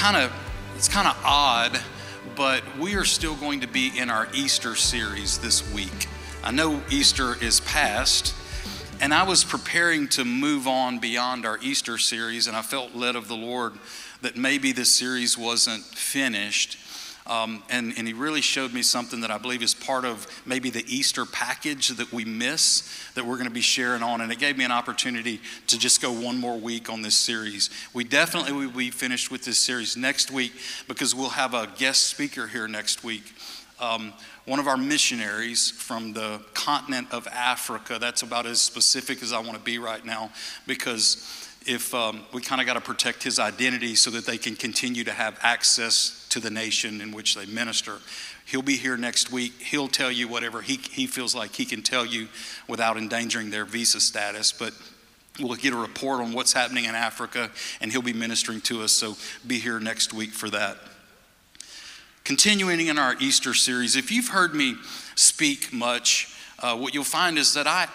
it's kind of odd, but we are still going to be in our Easter series this week. I know Easter is past, and I was preparing to move on beyond our Easter series, and I felt led of the Lord that maybe this series wasn't finished. And he really showed me something that I believe is part of maybe the Easter package that we miss, that we're going to be sharing on. And it gave me an opportunity to just go one more week on this series. We definitely will be finished with this series next week because we'll have a guest speaker here next week. One of our missionaries from the continent of Africa. That's about as specific as I want to be right now, because if we kind of got to protect his identity so that they can continue to have access to the nation in which they minister. He'll be here next week. He'll tell you whatever he feels like he can tell you without endangering their visa status. But we'll get a report on what's happening in Africa, and he'll be ministering to us. So be here next week for that. Continuing in our Easter series, if you've heard me speak much, what you'll find is that I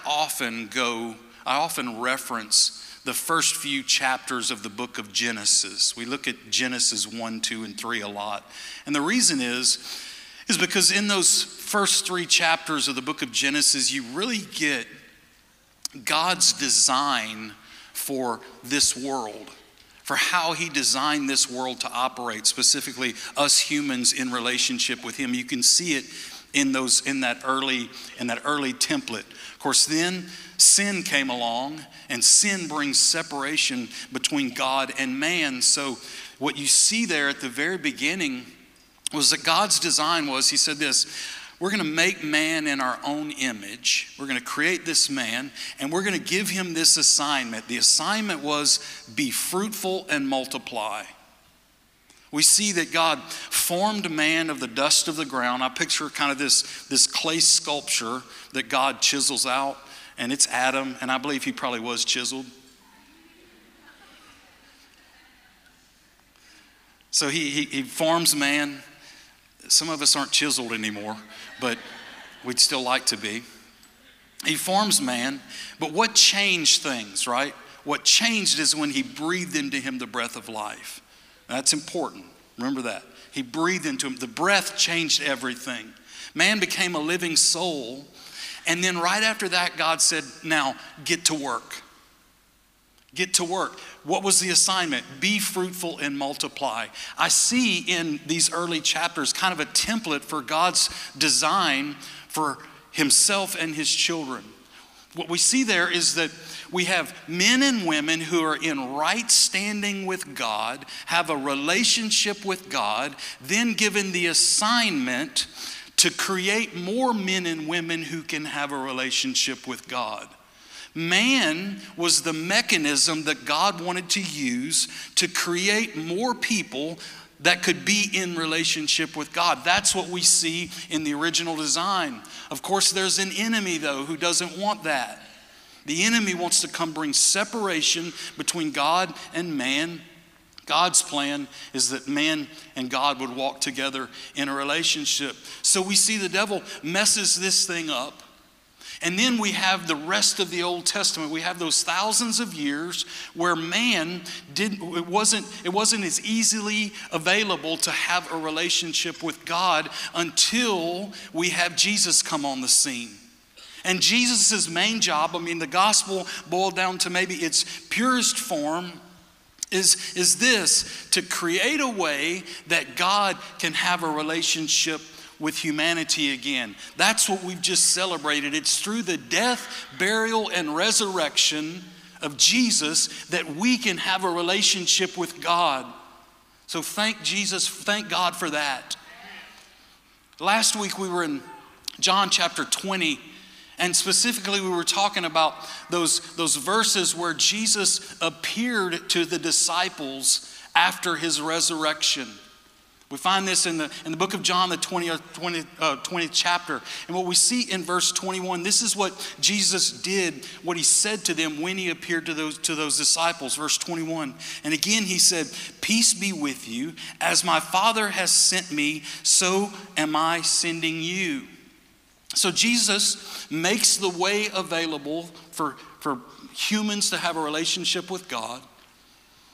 often reference the first few chapters of the book of Genesis. We look at Genesis 1, 2, and 3 a lot. And the reason is because in those first 3 chapters of the book of Genesis, you really get God's design for this world, for how he designed this world to operate, specifically us humans in relationship with him. You can see it in that early template. Of course, then sin came along, and sin brings separation between God and man. So what you see there at the very beginning was that God's design was, he said this, we're going to make man in our own image. We're going to create this man, and we're going to give him this assignment. The assignment was be fruitful and multiply. We see that God formed man of the dust of the ground. I picture kind of this clay sculpture that God chisels out, and it's Adam, and I believe he probably was chiseled. So he forms man. Some of us aren't chiseled anymore, but we'd still like to be. He forms man, but what changed things, right? What changed is when he breathed into him the breath of life. That's important. Remember that. He breathed into him. The breath changed everything. Man became a living soul. And then right after that, God said, now get to work. Get to work. What was the assignment? Be fruitful and multiply. I see in these early chapters kind of a template for God's design for himself and his children. What we see there is that we have men and women who are in right standing with God, have a relationship with God, then given the assignment to create more men and women who can have a relationship with God. Man was the mechanism that God wanted to use to create more people that could be in relationship with God. That's what we see in the original design. Of course, there's an enemy, though, who doesn't want that. The enemy wants to come bring separation between God and man. God's plan is that man and God would walk together in a relationship. So we see the devil messes this thing up. And then we have the rest of the Old Testament. We have those thousands of years where man it wasn't as easily available to have a relationship with God until we have Jesus come on the scene. And Jesus' main job, the gospel boiled down to maybe its purest form, is this, to create a way that God can have a relationship with humanity again. That's what we've just celebrated. It's through the death, burial, and resurrection of Jesus that we can have a relationship with God. So thank Jesus, thank God for that. Last week we were in John chapter 20, and specifically we were talking about those verses where Jesus appeared to the disciples after his resurrection. We find this in the book of John, the 20th chapter. And what we see in verse 21, this is what Jesus did, what he said to them when he appeared to those disciples. Verse 21, and again he said, peace be with you. As my Father has sent me, so am I sending you. So Jesus makes the way available for humans to have a relationship with God.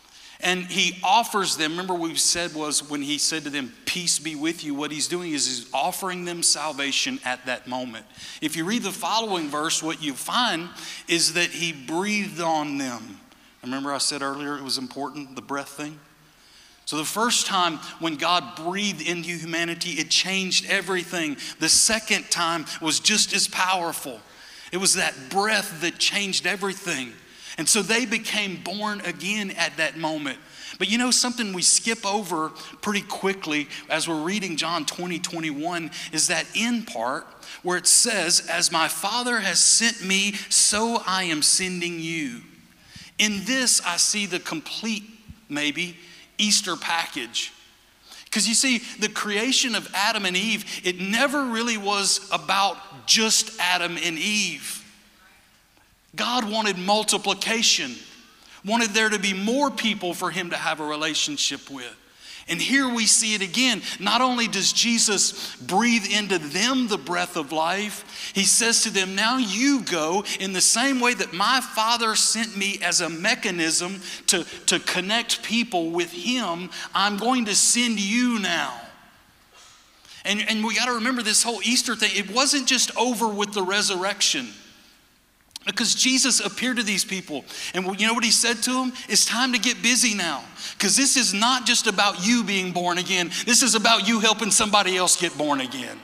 And he offers them, remember what we said was when he said to them, peace be with you, what he's doing is he's offering them salvation at that moment. If you read the following verse, what you find is that he breathed on them. Remember I said earlier it was important, the breath thing? So the first time when God breathed into humanity, it changed everything. The second time was just as powerful. It was that breath that changed everything. And so they became born again at that moment. But you know something we skip over pretty quickly as we're reading John 20:21 is that end part where it says, as my Father has sent me, so I am sending you. In this, I see the complete, maybe, Easter package. Because you see, the creation of Adam and Eve, it never really was about just Adam and Eve. God wanted multiplication, wanted there to be more people for him to have a relationship with. And here we see it again. Not only does Jesus breathe into them the breath of life, he says to them, now you go in the same way that my Father sent me as a mechanism to connect people with him, I'm going to send you now. And we got to remember this whole Easter thing, it wasn't just over with the resurrection. Because Jesus appeared to these people. And you know what he said to them? It's time to get busy now. Because this is not just about you being born again. This is about you helping somebody else get born again.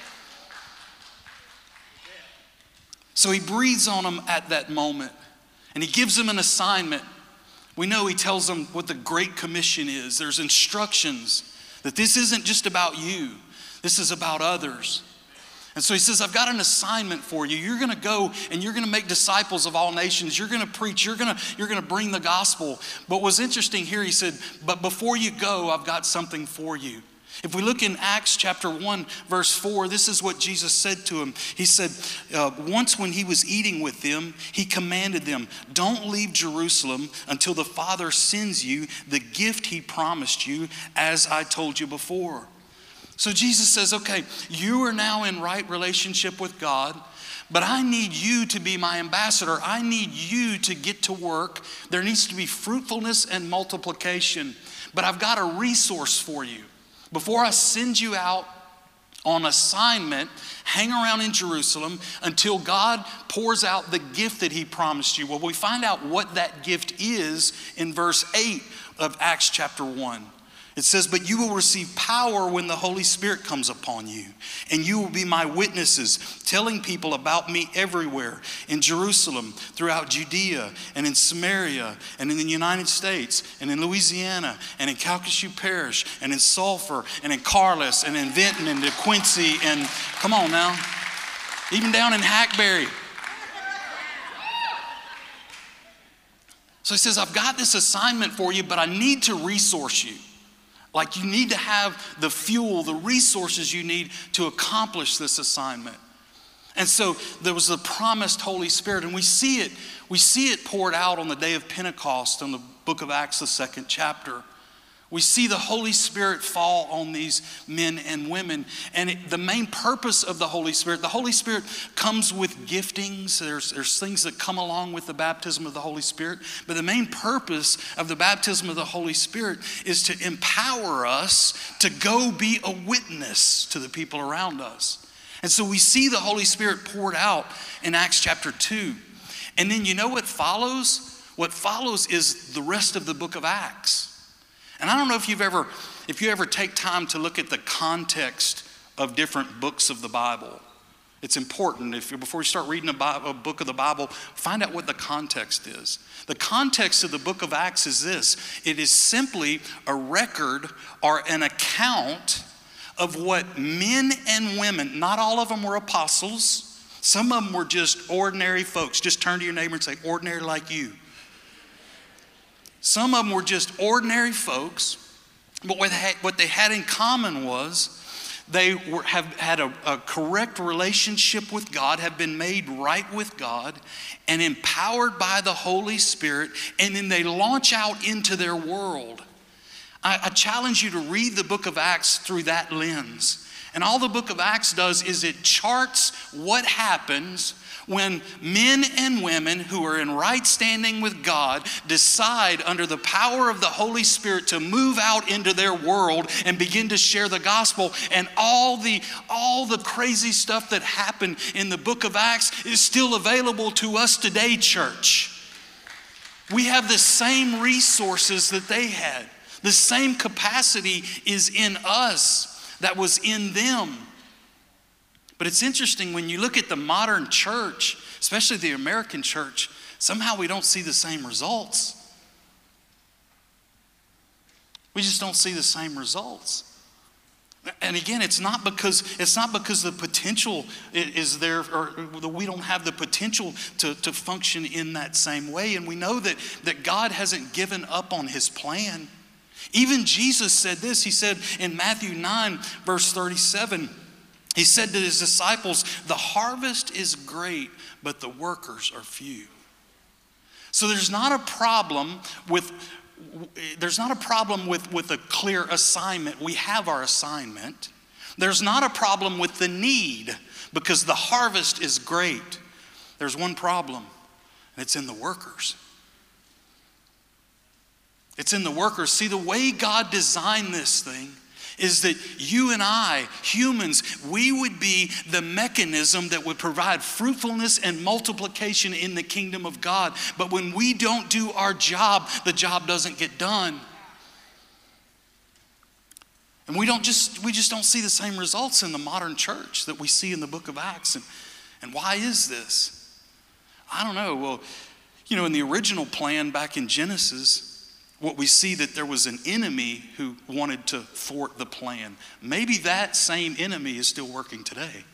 So he breathes on them at that moment. And he gives them an assignment. We know he tells them what the Great Commission is. There's instructions that this isn't just about you. This is about others. And so he says, I've got an assignment for you. You're going to go and you're going to make disciples of all nations. You're going to preach. You're going to bring the gospel. But what's interesting here, he said, but before you go, I've got something for you. If we look in Acts chapter 1, verse 4, this is what Jesus said to him. He said, once when he was eating with them, he commanded them, don't leave Jerusalem until the Father sends you the gift he promised you, as I told you before. So Jesus says, okay, you are now in right relationship with God, but I need you to be my ambassador. I need you to get to work. There needs to be fruitfulness and multiplication, but I've got a resource for you. Before I send you out on assignment, hang around in Jerusalem until God pours out the gift that he promised you. Well, we find out what that gift is in verse 8 of Acts chapter 1. It says, but you will receive power when the Holy Spirit comes upon you, and you will be my witnesses, telling people about me everywhere, in Jerusalem, throughout Judea, and in Samaria, and in the United States, and in Louisiana, and in Calcasieu Parish, and in Sulphur, and in Carlis, and in Vinton, and in Quincy, and come on now, even down in Hackberry. So he says, I've got this assignment for you, but I need to resource you. Like you need to have the fuel, the resources you need to accomplish this assignment. And so there was the promised Holy Spirit, and we see it poured out on the day of Pentecost in the book of Acts, the 2nd chapter. We see the Holy Spirit fall on these men and women. And the main purpose of the Holy Spirit comes with giftings. There's things that come along with the baptism of the Holy Spirit. But the main purpose of the baptism of the Holy Spirit is to empower us to go be a witness to the people around us. And so we see the Holy Spirit poured out in Acts chapter 2. And then you know what follows? What follows is the rest of the book of Acts. And I don't know if you ever take time to look at the context of different books of the Bible. It's important. Before you start reading a book of the Bible, find out what the context is. The context of the book of Acts is this. It is simply a record or an account of what men and women, not all of them were apostles. Some of them were just ordinary folks. Just turn to your neighbor and say, ordinary like you. Some of them were just ordinary folks, but what they had in common was they have had a correct relationship with God, have been made right with God, and empowered by the Holy Spirit, and then they launch out into their world. I challenge you to read the book of Acts through that lens. And all the book of Acts does is it charts what happens When men and women who are in right standing with God decide under the power of the Holy Spirit to move out into their world and begin to share the gospel, and all the crazy stuff that happened in the book of Acts is still available to us today, church. We have the same resources that they had. The same capacity is in us that was in them. But it's interesting when you look at the modern church, especially the American church, somehow we don't see the same results. We just don't see the same results. And again, it's not because the potential is there, or that we don't have the potential to function in that same way. And we know that God hasn't given up on his plan. Even Jesus said this. He said in Matthew 9, verse 37, he said to his disciples, "The harvest is great, but the workers are few." So there's not a problem with a clear assignment. We have our assignment. There's not a problem with the need, because the harvest is great. There's one problem, and it's in the workers. It's in the workers. See, the way God designed this thing is that you and I, humans, we would be the mechanism that would provide fruitfulness and multiplication in the kingdom of God. But when we don't do our job, the job doesn't get done. And we just don't see the same results in the modern church that we see in the book of Acts. And why is this? I don't know. Well, in the original plan back in Genesis, what we see that there was an enemy who wanted to thwart the plan. Maybe that same enemy is still working today.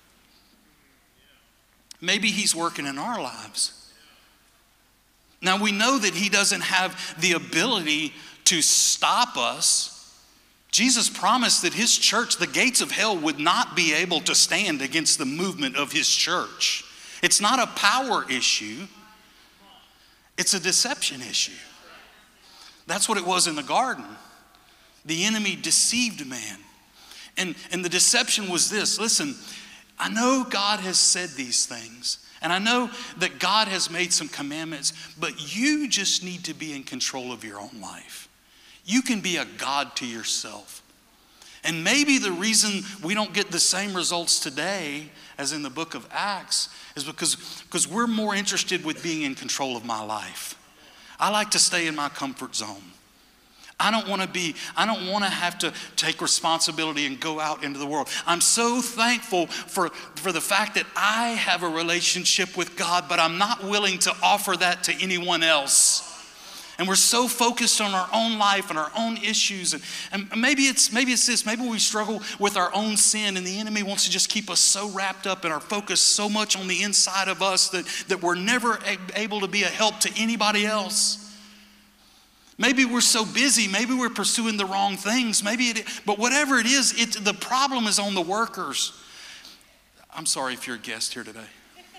Maybe he's working in our lives. Now we know that he doesn't have the ability to stop us. Jesus promised that his church, the gates of hell, would not be able to stand against the movement of his church. It's not a power issue. It's a deception issue. That's what it was in the garden. The enemy deceived man. And the deception was this. Listen, I know God has said these things, and I know that God has made some commandments, but you just need to be in control of your own life. You can be a God to yourself. And maybe the reason we don't get the same results today as in the book of Acts is because we're more interested with being in control of my life. I like to stay in my comfort zone. I don't want to have to take responsibility and go out into the world. I'm so thankful for the fact that I have a relationship with God, but I'm not willing to offer that to anyone else. And we're so focused on our own life and our own issues. And maybe it's this. Maybe we struggle with our own sin, and the enemy wants to just keep us so wrapped up and our focus so much on the inside of us that we're never able to be a help to anybody else. Maybe we're so busy. Maybe we're pursuing the wrong things. But whatever it is, the problem is on the workers. I'm sorry if you're a guest here today.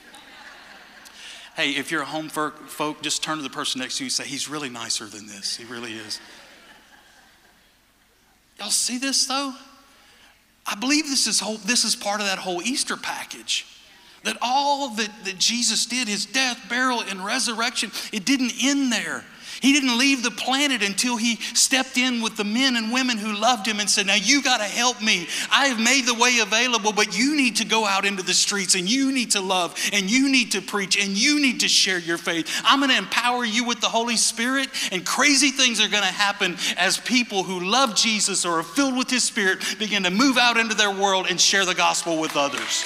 Hey, if you're a home folk, just turn to the person next to you and say, he's really nicer than this. He really is. Y'all see this though? I believe this is part of that whole Easter package. That all that Jesus did, his death, burial, and resurrection, it didn't end there. He didn't leave the planet until he stepped in with the men and women who loved him and said, now you got to help me. I have made the way available, but you need to go out into the streets, and you need to love, and you need to preach, and you need to share your faith. I'm going to empower you with the Holy Spirit, and crazy things are going to happen as people who love Jesus or are filled with his Spirit begin to move out into their world and share the gospel with others.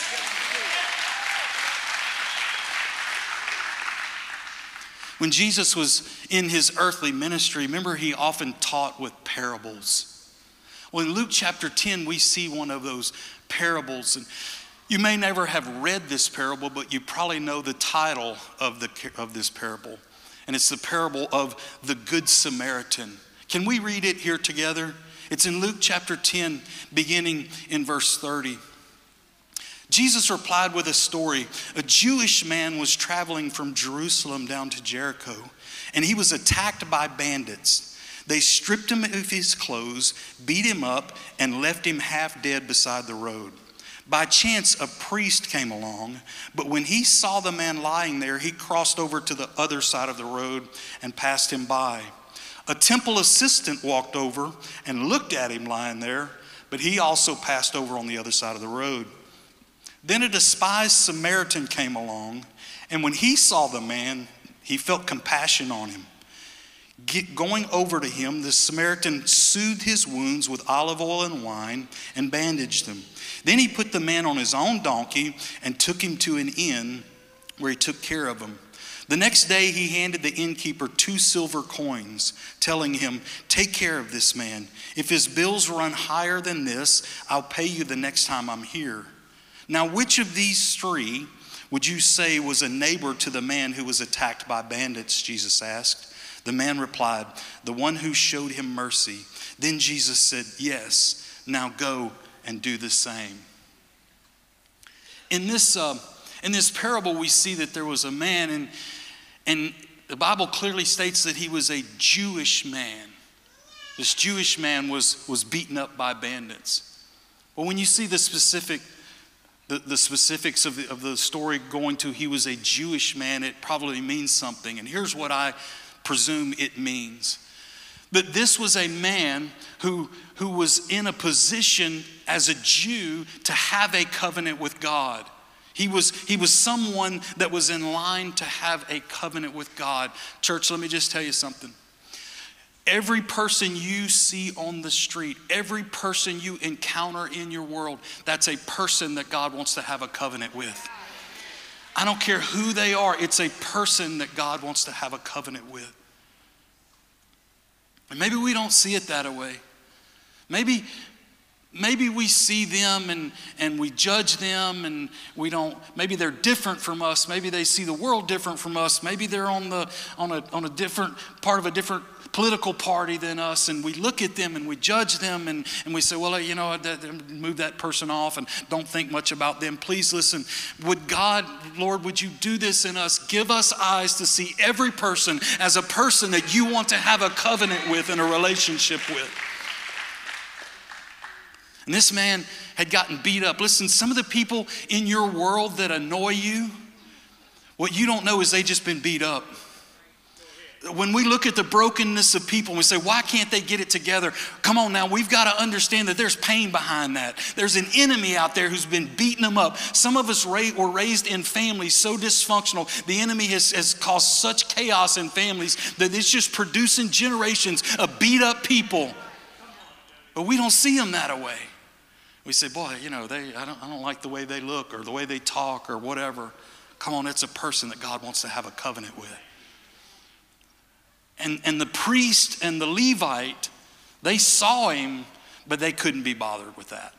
When Jesus was in his earthly ministry, remember he often taught with parables. Well, in Luke chapter 10, we see one of those parables. And you may never have read this parable, but you probably know the title of this parable. And it's the parable of the Good Samaritan. Can we read it here together? It's in Luke chapter 10, beginning in verse 30. Jesus replied with a story. A Jewish man was traveling from Jerusalem down to Jericho, and he was attacked by bandits. They stripped him of his clothes, beat him up, and left him half dead beside the road. By chance, a priest came along, but when he saw the man lying there, he crossed over to the other side of the road and passed him by. A temple assistant walked over and looked at him lying there, but he also passed over on the other side of the road. Then a despised Samaritan came along, and when he saw the man, he felt compassion on him. Going over to him, the Samaritan soothed his wounds with olive oil and wine and bandaged them. Then he put the man on his own donkey and took him to an inn where he took care of him. The next day he handed the innkeeper 2 silver coins, telling him, "Take care of this man. If his bills run higher than this, I'll pay you the next time I'm here." Now, which of these 3 would you say was a neighbor to the man who was attacked by bandits? Jesus asked. The man replied, "The one who showed him mercy." Then Jesus said, "Yes, now go and do the same." In this parable, we see that there was a man, and the Bible clearly states that he was a Jewish man. This Jewish man was beaten up by bandits. Well, when you see the specifics of the story going to he was a Jewish man, it probably means something. And here's what I presume it means. That this was a man who was in a position as a Jew to have a covenant with God. He was someone that was in line to have a covenant with God. Church, let me just tell you something. Every person you see on the street, every person you encounter in your world, that's a person that God wants to have a covenant with. I don't care who they are, it's a person that God wants to have a covenant with. And maybe we don't see it that way. Maybe we see them and we judge them and we don't, maybe they're different from us. Maybe they see the world different from us. Maybe they're on a different part of a different political party than us, and we look at them and we judge them and we say, well, you know, move that person off and don't think much about them. Please listen. Lord, would you do this in us? Give us eyes to see every person as a person that you want to have a covenant with and a relationship with. And this man had gotten beat up. Listen, some of the people in your world that annoy you, what you don't know is they just been beat up. When we look at the brokenness of people and we say, why can't they get it together? Come on now, we've got to understand that there's pain behind that. There's an enemy out there who's been beating them up. Some of us were raised in families so dysfunctional. The enemy has caused such chaos in families that it's just producing generations of beat up people. But we don't see them that way. We say, boy, you know, I don't like the way they look or the way they talk or whatever. Come on, it's a person that God wants to have a covenant with. And the priest and the Levite, they saw him, but they couldn't be bothered with that.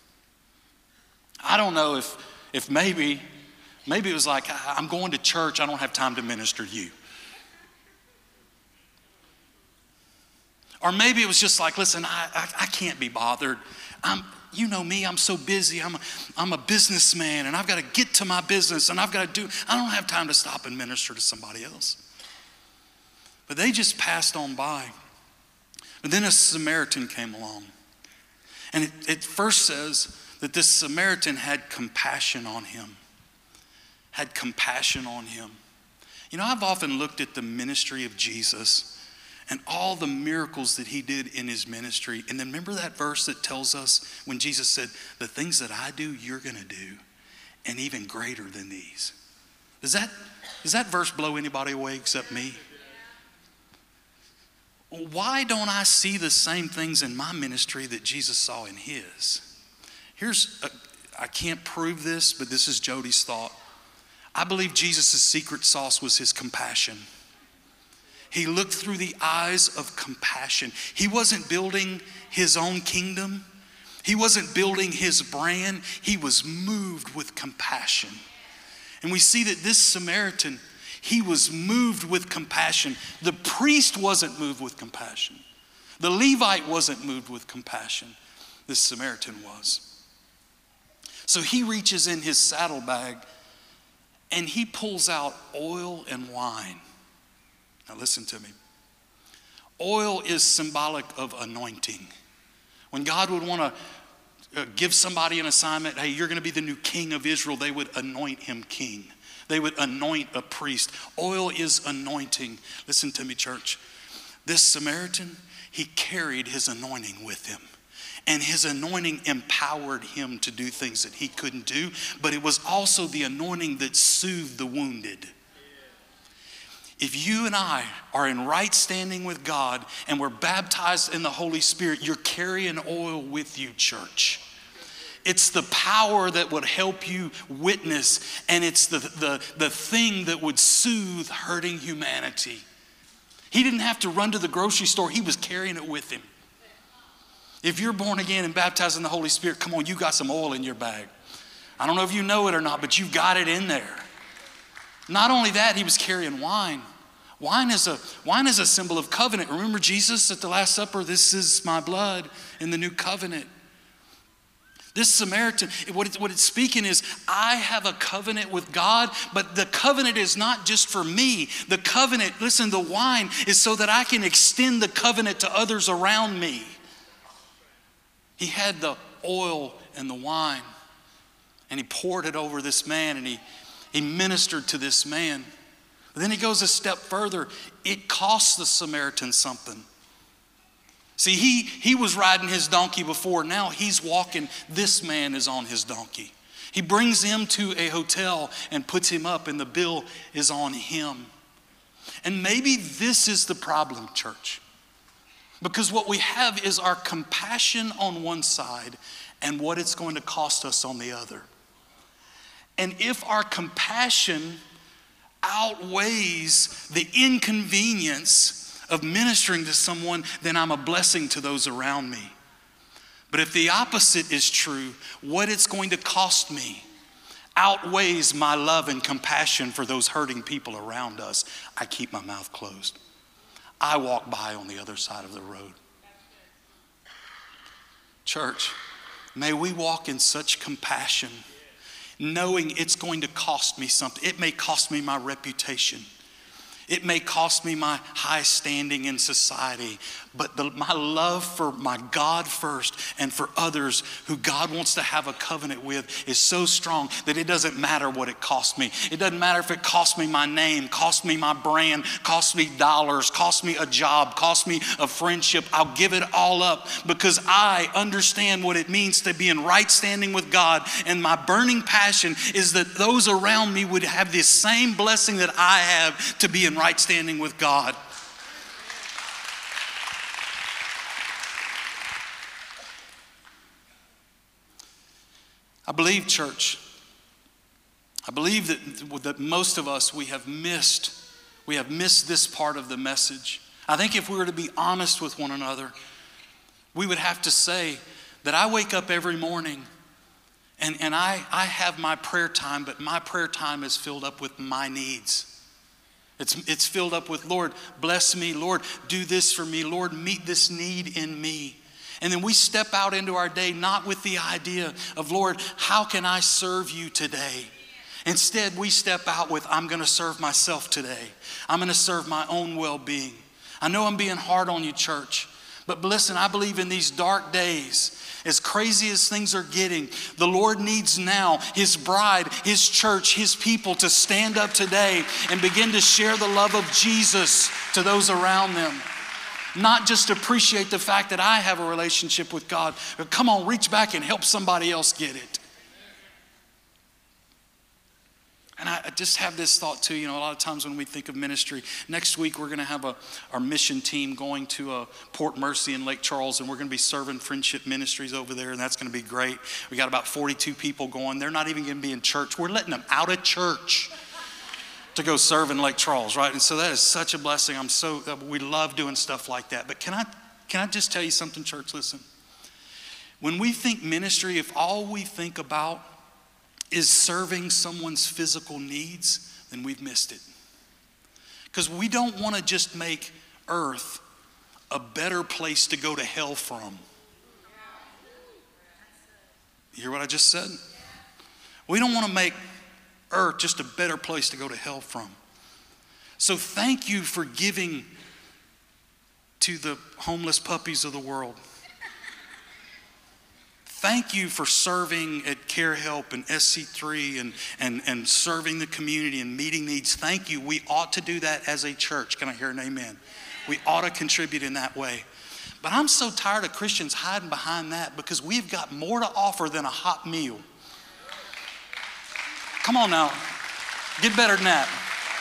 I don't know if maybe it was like, I'm going to church, I don't have time to minister to you. Or maybe it was just like, listen, I can't be bothered. You know me, I'm so busy. I'm a businessman and I've got to get to my business and I don't have time to stop and minister to somebody else. But they just passed on by. But then a Samaritan came along. And it first says that this Samaritan had compassion on him. Had compassion on him. You know, I've often looked at the ministry of Jesus and all the miracles that he did in his ministry. And then remember that verse that tells us when Jesus said, the things that I do, you're going to do, and even greater than these. Does that verse blow anybody away except me? Why don't I see the same things in my ministry that Jesus saw in his? I can't prove this, but this is Jody's thought. I believe Jesus' secret sauce was his compassion. He looked through the eyes of compassion. He wasn't building his own kingdom. He wasn't building his brand. He was moved with compassion. And we see that this Samaritan, he was moved with compassion. The priest wasn't moved with compassion. The Levite wasn't moved with compassion. This Samaritan was. So he reaches in his saddlebag and he pulls out oil and wine. Now listen to me. Oil is symbolic of anointing. When God would want to give somebody an assignment, hey, you're going to be the new king of Israel, they would anoint him king. They would anoint a priest. Oil is anointing. Listen to me, church. This Samaritan, he carried his anointing with him. And his anointing empowered him to do things that he couldn't do. But it was also the anointing that soothed the wounded. If you and I are in right standing with God and we're baptized in the Holy Spirit, you're carrying oil with you, church. It's the power that would help you witness, and it's the thing that would soothe hurting humanity. He didn't have to run to the grocery store. He was carrying it with him. If you're born again and baptized in the Holy Spirit, come on, you got some oil in your bag. I don't know if you know it or not, but you've got it in there. Not only that, he was carrying wine. Wine is a symbol of covenant. Remember Jesus at the Last Supper, this is my blood in the new covenant. This Samaritan, what it's speaking is, I have a covenant with God, but the covenant is not just for me. The covenant, listen, the wine is so that I can extend the covenant to others around me. He had the oil and the wine, and he poured it over this man, and he ministered to this man. But then he goes a step further. It cost the Samaritan something. See, he was riding his donkey before. Now he's walking. This man is on his donkey. He brings him to a hotel and puts him up, and the bill is on him. And maybe this is the problem, church. Because what we have is our compassion on one side and what it's going to cost us on the other. And if our compassion outweighs the inconvenience of ministering to someone, then I'm a blessing to those around me. But if the opposite is true, what it's going to cost me outweighs my love and compassion for those hurting people around us, I keep my mouth closed. I walk by on the other side of the road. Church, may we walk in such compassion, knowing it's going to cost me something. It may cost me my reputation. It may cost me my high standing in society, but my love for my God first and for others who God wants to have a covenant with is so strong that it doesn't matter what it costs me. It doesn't matter if it costs me my name, costs me my brand, costs me dollars, costs me a job, costs me a friendship. I'll give it all up because I understand what it means to be in right standing with God. And my burning passion is that those around me would have this same blessing that I have to be in right standing with God. I believe, church, that most of us, we have missed this part of the message. I think if we were to be honest with one another, we would have to say that I wake up every morning and I have my prayer time, but my prayer time is filled up with my needs. It's filled up with, Lord, bless me. Lord, do this for me. Lord, meet this need in me. And then we step out into our day not with the idea of, Lord, how can I serve you today? Instead, we step out with, I'm going to serve myself today. I'm going to serve my own well-being. I know I'm being hard on you, church. But listen, I believe in these dark days, as crazy as things are getting, the Lord needs now His bride, His church, His people to stand up today and begin to share the love of Jesus to those around them. Not just appreciate the fact that I have a relationship with God, but come on, reach back and help somebody else get it. And I just have this thought too, a lot of times when we think of ministry, next week we're going to have our mission team going to Port Mercy in Lake Charles, and we're going to be serving Friendship Ministries over there, and that's going to be great. We got about 42 people going. They're not even going to be in church. We're letting them out of church to go serve in Lake Charles, right? And so that is such a blessing. We love doing stuff like that. But can I just tell you something, church? Listen. When we think ministry, if all we think about is serving someone's physical needs, then we've missed it. Because we don't want to just make earth a better place to go to hell from. You hear what I just said? We don't want to make earth just a better place to go to hell from. So thank you for giving to the homeless puppies of the world. Thank you for serving at Care Help and SC3 and serving the community and meeting needs. Thank you. We ought to do that as a church. Can I hear an amen? We ought to contribute in that way. But I'm so tired of Christians hiding behind that because we've got more to offer than a hot meal. Come on now. Get better than that.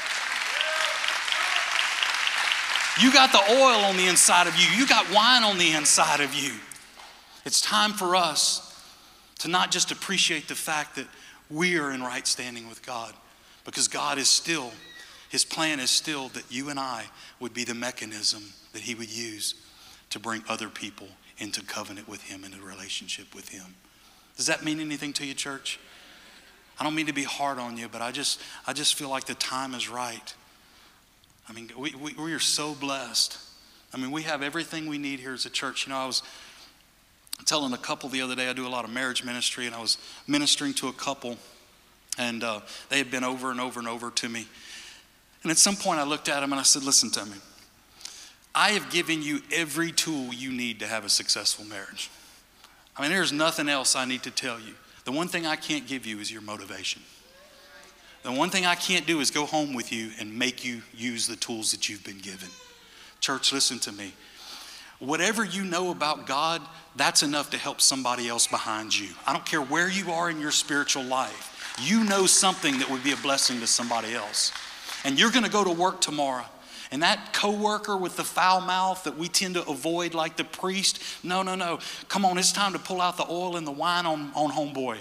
You got the oil on the inside of you. You got wine on the inside of you. It's time for us to not just appreciate the fact that we are in right standing with God, because God is still, his plan is still that you and I would be the mechanism that he would use to bring other people into covenant with him and a relationship with him. Does that mean anything to you, church? I don't mean to be hard on you, but I just feel like the time is right. I mean, we are so blessed. I mean, we have everything we need here as a church. You know, I was telling a couple the other day, I do a lot of marriage ministry, and I was ministering to a couple, and they had been over and over and over to me. And at some point I looked at them and I said, listen to me. I have given you every tool you need to have a successful marriage. I mean, there's nothing else I need to tell you. The one thing I can't give you is your motivation. The one thing I can't do is go home with you and make you use the tools that you've been given. Church, listen to me. Whatever you know about God, that's enough to help somebody else behind you. I don't care where you are in your spiritual life. You know something that would be a blessing to somebody else. And you're going to go to work tomorrow. And that coworker with the foul mouth that we tend to avoid like the priest, no. Come on, it's time to pull out the oil and the wine on homeboy.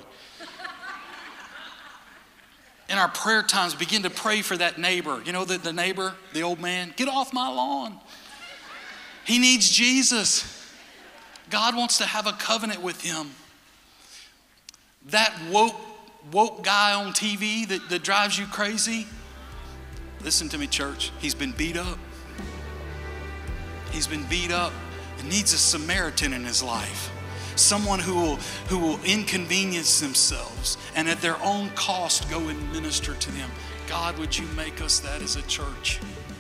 In our prayer times, begin to pray for that neighbor. You know, the neighbor, the old man, get off my lawn. He needs Jesus. God wants to have a covenant with him. That woke guy on TV that drives you crazy, listen to me, church. He's been beat up. He's been beat up and needs a Samaritan in his life. Someone who will inconvenience themselves and at their own cost go and minister to them. God, would you make us that as a church?